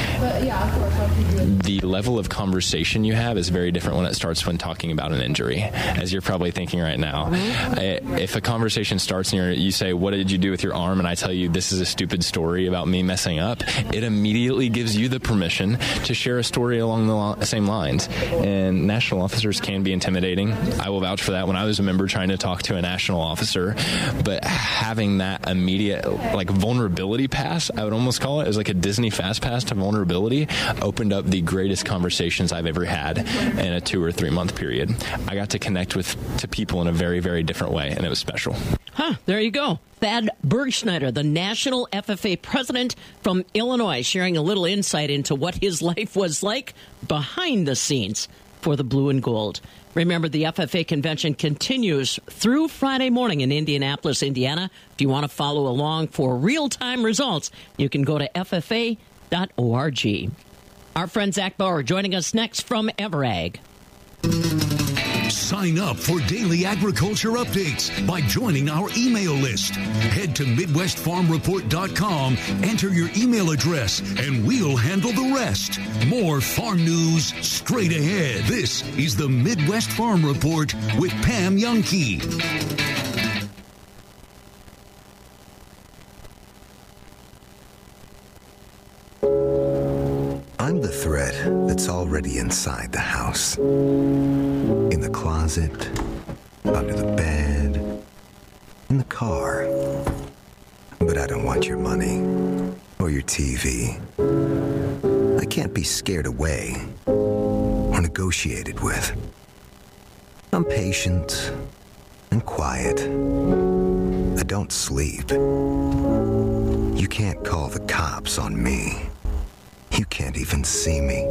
The level of conversation you have is very different when it starts when talking about an injury, as you're probably thinking right now. I, if a conversation starts and you're, you say, what did you do with your arm? And I tell you, this is a stupid story about me messing up. It immediately gives you the permission to share a story along the lo- same lines. And national officers can be intimidating. I will vouch for that when I was a member trying to talk to a national officer. But having that immediate, like, vulnerability pass, I would almost call it, as like a Disney fast pass to vulnerability, opened up the greatest conversation conversations I've ever had in a two or three month period. I got to connect with to people in a very, very different way, and it was special. Huh, there you go. Thad Bergschneider, the National F F A president from Illinois, sharing a little insight into what his life was like behind the scenes for the Blue and Gold. Remember, the F F A convention continues through Friday morning in Indianapolis, Indiana. If you want to follow along for real-time results, you can go to F F A dot org. Our friend Zach Bauer joining us next from Everag. Sign up for daily agriculture updates by joining our email list. Head to Midwest Farm Report dot com, enter your email address, and we'll handle the rest. More farm news straight ahead. This is the Midwest Farm Report with Pam Youngkey. I'm the thread that's already inside the house. In the closet, under the bed, in the car. But I don't want your money or your T V. I can't be scared away or negotiated with. I'm patient and quiet. I don't sleep. You can't call the cops on me. You can't even see me.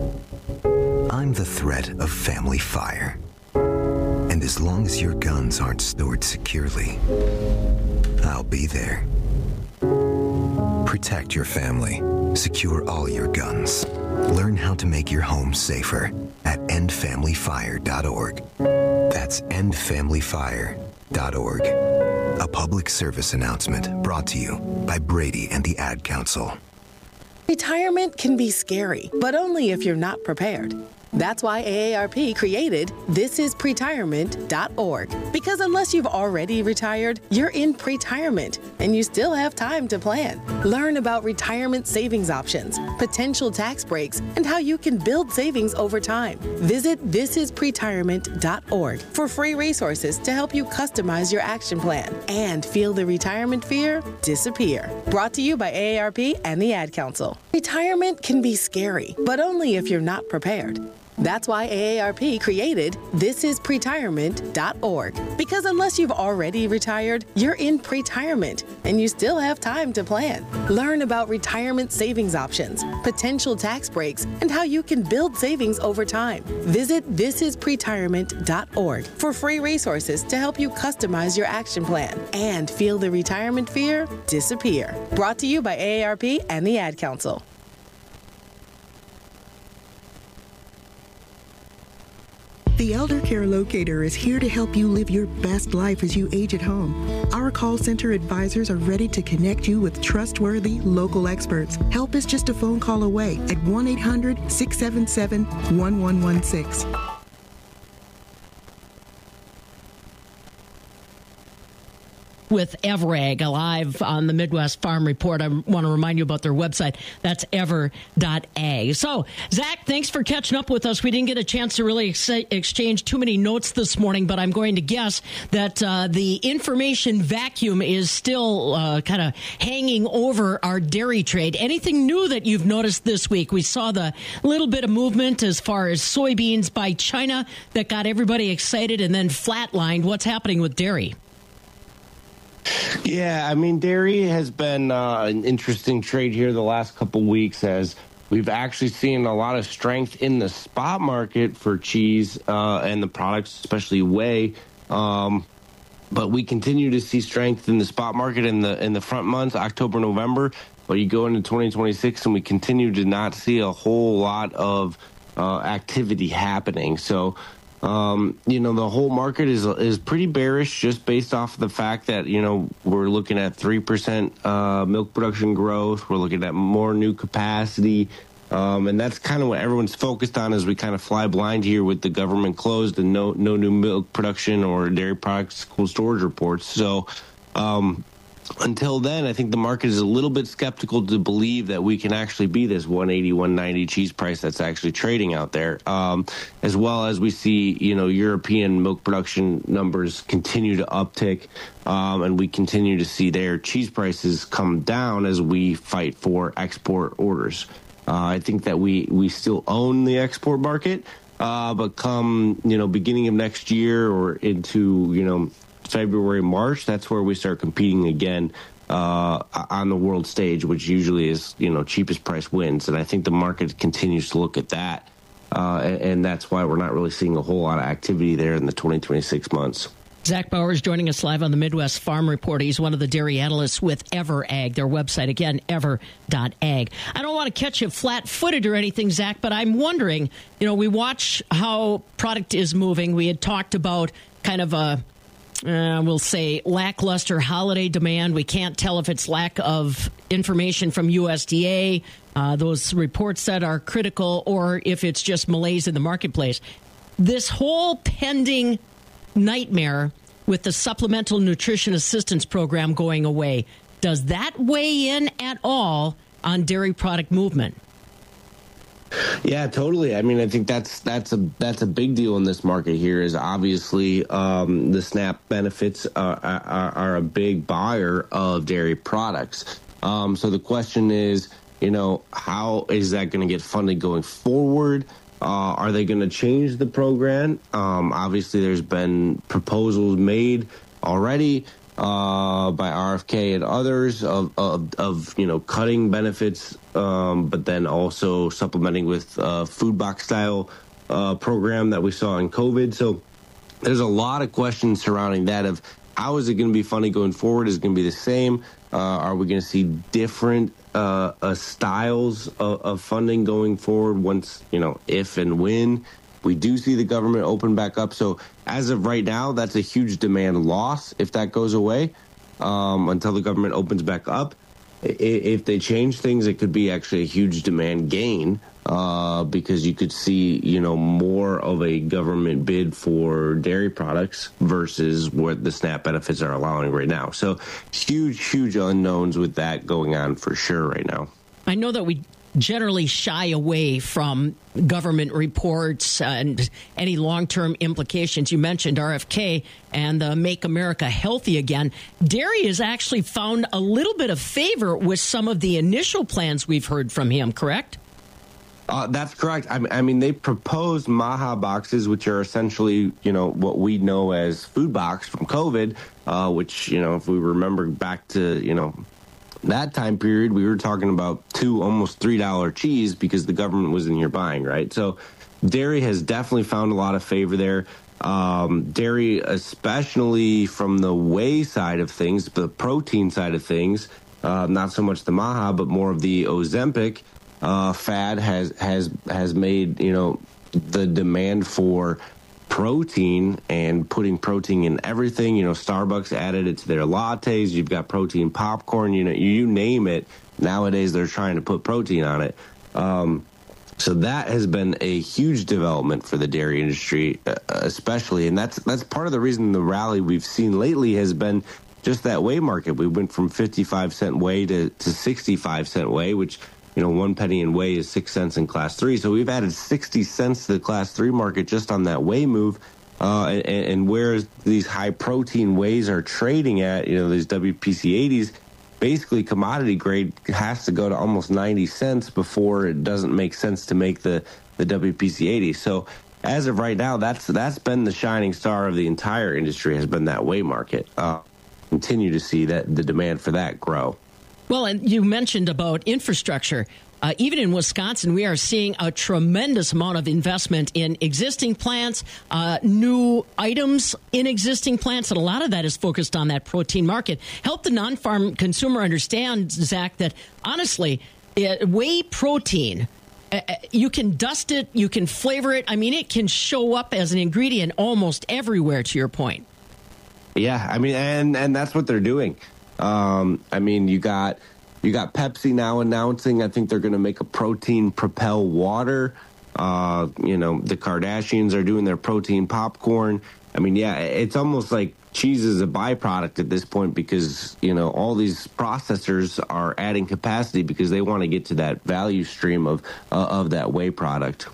I'm the threat of family fire. And as long as your guns aren't stored securely, I'll be there. Protect your family. Secure all your guns. Learn how to make your home safer at end family fire dot org. That's end family fire dot org. A public service announcement brought to you by Brady and the Ad Council. Retirement can be scary, but only if you're not prepared. That's why A A R P created this is pretirement dot org. Because unless you've already retired, you're in pretirement, and you still have time to plan. Learn about retirement savings options, potential tax breaks, and how you can build savings over time. Visit this is pretirement dot org for free resources to help you customize your action plan and feel the retirement fear disappear. Brought to you by A A R P and the Ad Council. Retirement can be scary, but only if you're not prepared. That's why A A R P created this is pretirement dot org. Because unless you've already retired, you're in pretirement, and you still have time to plan. Learn about retirement savings options, potential tax breaks, and how you can build savings over time. Visit this is pretirement dot org for free resources to help you customize your action plan and feel the retirement fear disappear. Brought to you by A A R P and the Ad Council. The Elder Care Locator is here to help you live your best life as you age at home. Our call center advisors are ready to connect you with trustworthy local experts. Help is just a phone call away at one eight hundred, six seven seven, one one one six. With Everag live on the Midwest Farm Report. I want to remind you about their website. That's ever dot ag. So, Zach, thanks for catching up with us. We didn't get a chance to really ex- exchange too many notes this morning, but I'm going to guess that uh, the information vacuum is still uh, kind of hanging over our dairy trade. Anything new that you've noticed this week? We saw the little bit of movement as far as soybeans by China that got everybody excited and then flatlined. What's happening with dairy? Yeah, I mean, dairy has been uh, an interesting trade here the last couple weeks as we've actually seen a lot of strength in the spot market for cheese uh, and the products, especially whey. Um, but we continue to see strength in the spot market in the in the front months, October, November. But you go into twenty twenty-six and we continue to not see a whole lot of uh, activity happening. So, Um, you know, the whole market is is pretty bearish just based off the fact that, you know, we're looking at three percent uh, milk production growth. We're looking at more new capacity. Um, and that's kind of what everyone's focused on as we kind of fly blind here with the government closed and no no new milk production or dairy products cold storage reports. So um, until then, I think the market is a little bit skeptical to believe that we can actually be this one eighty, one ninety cheese price that's actually trading out there, um, as well as we see, you know, European milk production numbers continue to uptick, um, and we continue to see their cheese prices come down as we fight for export orders. Uh, I think that we, we still own the export market, uh, but come, you know, beginning of next year or into, you know, February, March, that's where we start competing again uh, on the world stage, which usually is, you know, cheapest price wins. And I think the market continues to look at that. Uh, and, and that's why we're not really seeing a whole lot of activity there in the twenty twenty-six months. Zach Bauer is joining us live on the Midwest Farm Report. He's one of the dairy analysts with EverAg, their website, again, ever dot ag. I don't want to catch you flat-footed or anything, Zach, but I'm wondering, you know, we watch how product is moving. We had talked about kind of a, uh, we'll say, lackluster holiday demand. We can't tell if it's lack of information from U S D A, uh, those reports that are critical, or if it's just malaise in the marketplace. This whole pending nightmare with the Supplemental Nutrition Assistance Program going away, does that weigh in at all on dairy product movement? Yeah, totally. I mean, I think that's that's a that's a big deal in this market here. Is obviously um, the SNAP benefits are, are, are a big buyer of dairy products. Um, so the question is, you know, how is that going to get funded going forward? Uh, are they going to change the program? Um, obviously, there's been proposals made already uh, by R F K and others of, of, of you know, cutting benefits, um, but then also supplementing with uh, food box style uh, program that we saw in COVID. So there's a lot of questions surrounding that of how is it going to be funded going forward? Is it going to be the same? Uh, are we going to see different uh, uh, styles of, of funding going forward once, you know, if and when we do see the government open back up? So as of right now, that's a huge demand loss if that goes away um, until the government opens back up. If they change things, it could be actually a huge demand gain uh, because you could see, you know, more of a government bid for dairy products versus what the SNAP benefits are allowing right now. So huge, huge unknowns with that going on for sure right now. I know that we generally shy away from government reports and any long-term implications. You mentioned R F K and the Make America Healthy Again. Dairy has actually found a little bit of favor with some of the initial plans we've heard from him, correct? Uh, that's correct. I mean, I mean, they proposed MAHA boxes, which are essentially, you know, what we know as food box from COVID, uh, which, you know, if we remember back to, you know, that time period, we were talking about two, almost three dollar cheese because the government was in here buying, right? So dairy has definitely found a lot of favor there. Um, dairy, especially from the whey side of things, the protein side of things, uh, not so much the MAHA, but more of the Ozempic uh, fad has has has made, you know, the demand for protein and putting protein in everything. You know, Starbucks added it to their lattes. You've got protein popcorn. You know, you name it. Nowadays, they're trying to put protein on it. Um, so that has been a huge development for the dairy industry, uh, especially. And that's that's part of the reason the rally we've seen lately has been just that whey market. We went from fifty-five cent whey to, to sixty-five cent whey, which, you know, one penny in whey is six cents in class three. So we've added sixty cents to the class three market just on that whey move. Uh, and, and where these high protein wheys are trading at, you know, these W P C eighties, basically commodity grade has to go to almost ninety cents before it doesn't make sense to make the, the W P C eighty. So as of right now, that's that's been the shining star of the entire industry, has been that whey market. Uh, continue to see that the demand for that grow. Well, and you mentioned about infrastructure. Uh, even in Wisconsin, we are seeing a tremendous amount of investment in existing plants, uh, new items in existing plants, and a lot of that is focused on that protein market. Help the non-farm consumer understand, Zach, that honestly, uh, whey protein, uh, you can dust it, you can flavor it. I mean, it can show up as an ingredient almost everywhere, to your point. Yeah, I mean, and, and that's what they're doing. Um, I mean, you got you got Pepsi now announcing, I think they're going to make a protein propel water. Uh, you know, the Kardashians are doing their protein popcorn. I mean, yeah, it's almost like cheese is a byproduct at this point because, you know, all these processors are adding capacity because they want to get to that value stream of uh, of that whey product.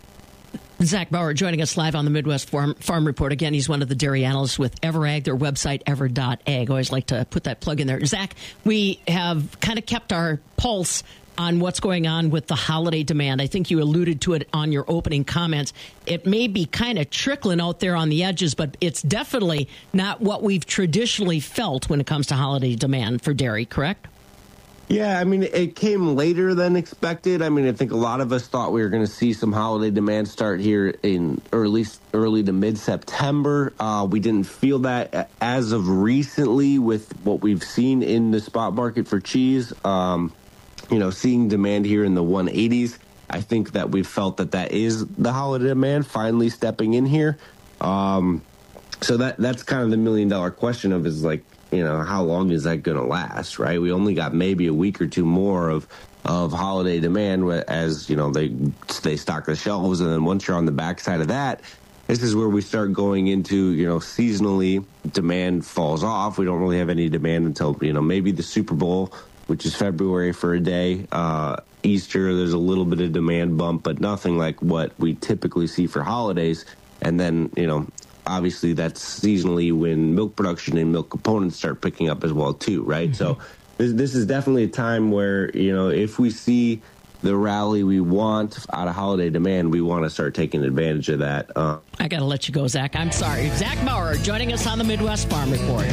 Zach Bauer joining us live on the Midwest Farm, Farm Report. Again, he's one of the dairy analysts with EverAg, their website, ever dot ag. Always like to put that plug in there. Zach, we have kind of kept our pulse on what's going on with the holiday demand. I think you alluded to it on your opening comments. It may be kind of trickling out there on the edges, but it's definitely not what we've traditionally felt when it comes to holiday demand for dairy, correct? Yeah, I mean, it came later than expected. I mean, I think a lot of us thought we were going to see some holiday demand start here in early, early to mid-September. Uh, we didn't feel that as of recently with what we've seen in the spot market for cheese. Um, you know, seeing demand here in the one eighties. I think that we felt that that is the holiday demand finally stepping in here. Um, so that that's kind of the million-dollar question of is like, you know, how long is that going to last, right? We only got maybe a week or two more of of holiday demand as, you know, they they stock the shelves. And then once you're on the backside of that, this is where we start going into, you know, seasonally demand falls off. We don't really have any demand until, you know, maybe the Super Bowl, which is February for a day. Uh, Easter, there's a little bit of demand bump, but nothing like what we typically see for holidays. And then, you know, obviously that's seasonally when milk production and milk components start picking up as well too, right? Mm-hmm. So this, this is definitely a time where, you know, if we see the rally we want out of holiday demand, we want to start taking advantage of that. Uh, I got to let you go, Zach. I'm sorry. Zach Maurer joining us on the Midwest Farm Report.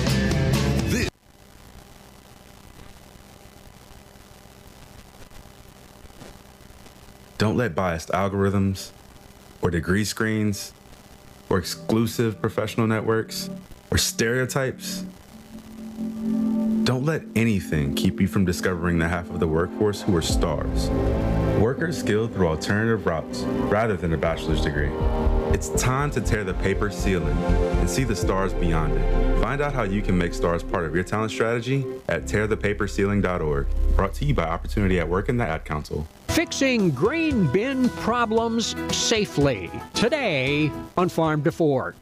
Don't let biased algorithms or degree screens or exclusive professional networks or stereotypes. Don't let anything keep you from discovering the half of the workforce who are stars. Workers skilled through alternative routes rather than a bachelor's degree. It's time to tear the paper ceiling and see the stars beyond it. Find out how you can make stars part of your talent strategy at tear the paper ceiling dot org. Brought to you by Opportunity at Work and the Ad Council. Fixing grain bin problems safely. Today on Farm to Fork.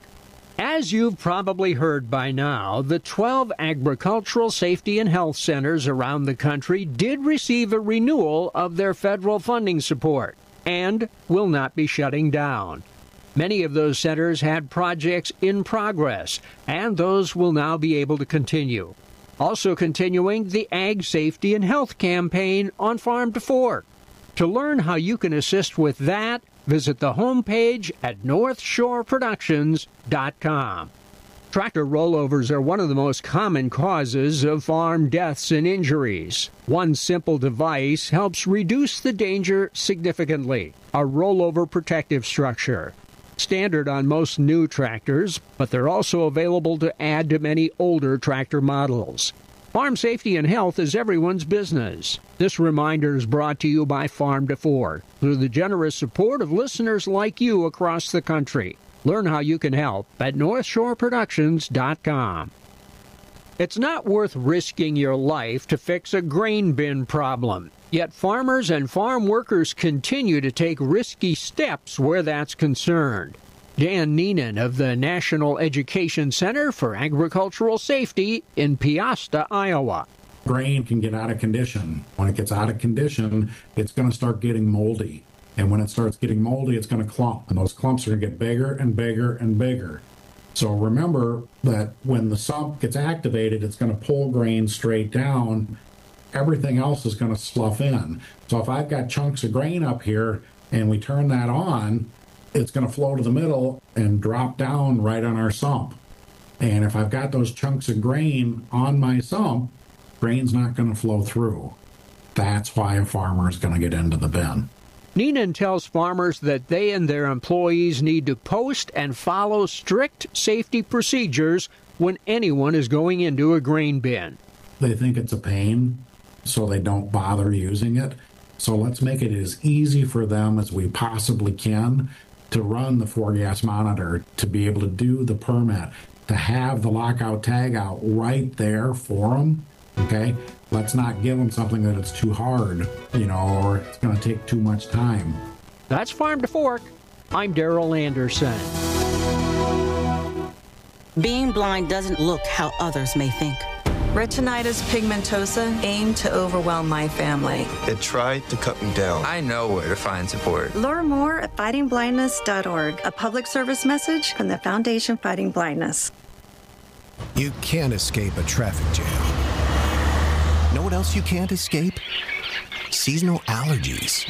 As you've probably heard by now, the twelve agricultural safety and health centers around the country did receive a renewal of their federal funding support and will not be shutting down. Many of those centers had projects in progress, and those will now be able to continue. Also continuing the Ag Safety and Health campaign on Farm to Fork. To learn how you can assist with that, visit the homepage at north shore productions dot com. Tractor rollovers are one of the most common causes of farm deaths and injuries. One simple device helps reduce the danger significantly: a rollover protective structure. Standard on most new tractors, but they're also available to add to many older tractor models. Farm safety and health is everyone's business. This reminder is brought to you by Farm to Fork through the generous support of listeners like you across the country. Learn how you can help at north shore productions dot com. It's not worth risking your life to fix a grain bin problem. Yet farmers and farm workers continue to take risky steps where that's concerned. Dan Neenan of the National Education Center for Agricultural Safety in Peosta, Iowa. Grain can get out of condition. When it gets out of condition, it's going to start getting moldy. And when it starts getting moldy, it's going to clump. And those clumps are going to get bigger and bigger and bigger. So remember that when the sump gets activated, it's going to pull grain straight down. Everything else is going to slough in. So if I've got chunks of grain up here and we turn that on, it's going to flow to the middle and drop down right on our sump. And if I've got those chunks of grain on my sump, grain's not going to flow through. That's why a farmer is going to get into the bin. Neenan tells farmers that they and their employees need to post and follow strict safety procedures when anyone is going into a grain bin. They think it's a pain, so they don't bother using it. So let's make it as easy for them as we possibly can to run the four-gas monitor, to be able to do the permit, to have the lockout tagout right there for them, okay? Let's not give them something that it's too hard, you know, or it's going to take too much time. That's Farm to Fork. I'm Darrell Anderson. Being blind doesn't look how others may think. Retinitis pigmentosa aimed to overwhelm my family. It tried to cut me down. I know where to find support. Learn more at fighting blindness dot org, a public service message from the Foundation Fighting Blindness. You can't escape a traffic jam. Know what else you can't escape? seasonal allergies.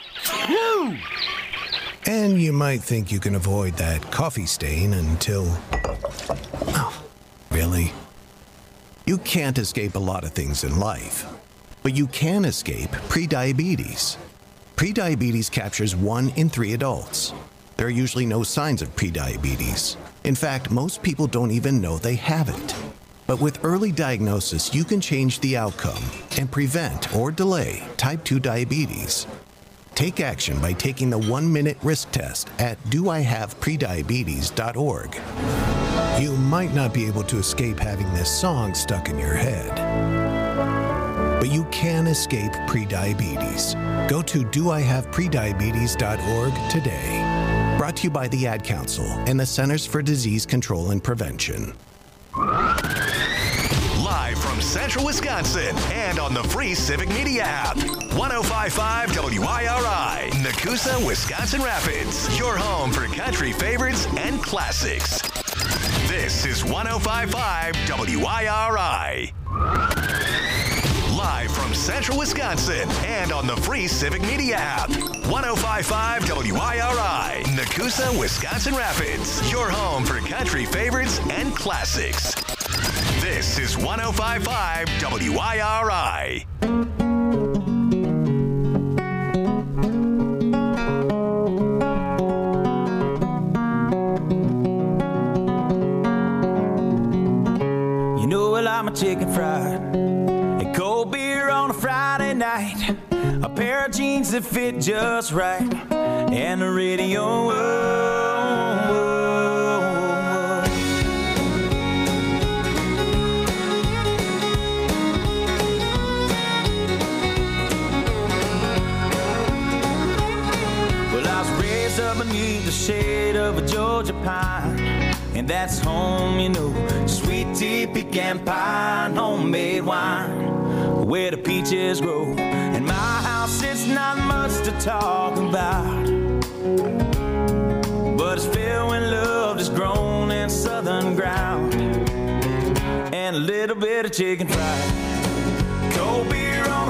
And you might think you can avoid that coffee stain until... Oh, really? You can't escape a lot of things in life, but you can escape prediabetes. Prediabetes captures one in three adults. There are usually no signs of prediabetes. In fact, most people don't even know they have it. But with early diagnosis, you can change the outcome and prevent or delay type two diabetes. Take action by taking the one-minute risk test at do I have prediabetes dot org. You might not be able to escape having this song stuck in your head, but you can escape prediabetes. Go to do I have prediabetes dot org today. Brought to you by the Ad Council and the Centers for Disease Control and Prevention. Live from Central Wisconsin and on the free Civic Media app. one oh five point five W I R I, Nakusa, Wisconsin Rapids. Your home for country favorites and classics. This is one oh five point five W I R I. Live from Central Wisconsin and on the free Civic Media app. one oh five point five W I R I, Nakusa, Wisconsin Rapids. Your home for country favorites and classics. This is one oh five point five W I R I. You know, well, I'm a chicken fried and cold beer on a Friday night, a pair of jeans that fit just right, and the radio. Whoa, whoa, whoa. Well, I was raised up beneath the shade of a Georgia pine, and that's home, you know. Sweet tea, pecan pie, and homemade wine, where the peaches grow. In my house, it's not much to talk about, but it's filled when love is grown in southern ground, and a little bit of chicken fried.